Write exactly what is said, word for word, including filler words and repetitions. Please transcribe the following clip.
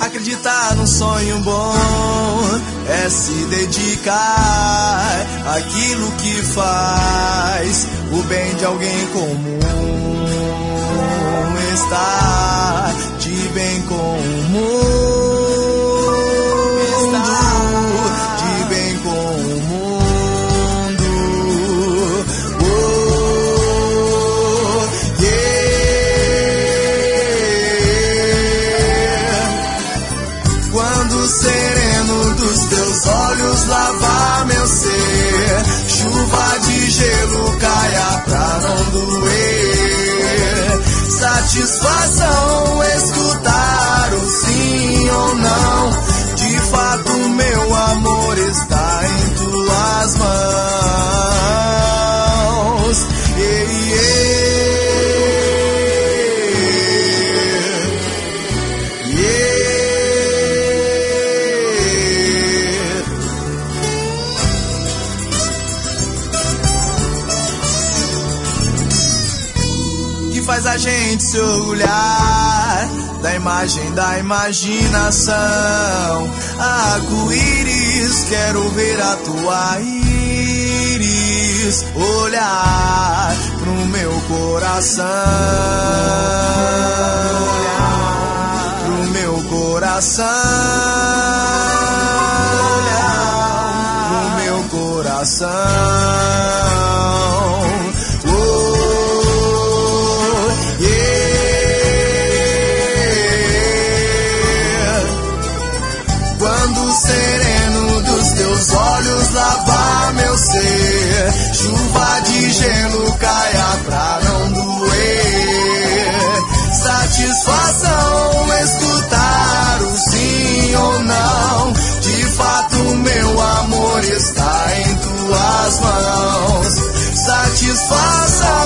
Acreditar num sonho bom é se dedicar àquilo que faz o bem de alguém comum. Estar de bem com o mundo, de bem com o mundo. Oh, yeah. Quando o sereno dos teus olhos lavar meu ser, chuva de gelo caia pra não doer. Satisfação escutar o sim ou não. De fato meu amor está em tuas mãos. Yeah, yeah. Yeah. Faz a gente se orgulhar da imagem da imaginação. Arco-íris, quero ver a tua íris olhar pro meu coração, olhar pro meu coração, olhar pro meu coração. Sereno dos teus olhos lavar meu ser, chuva de gelo caia pra não doer. Satisfação escutar o sim ou não. De fato meu amor está em tuas mãos. Satisfação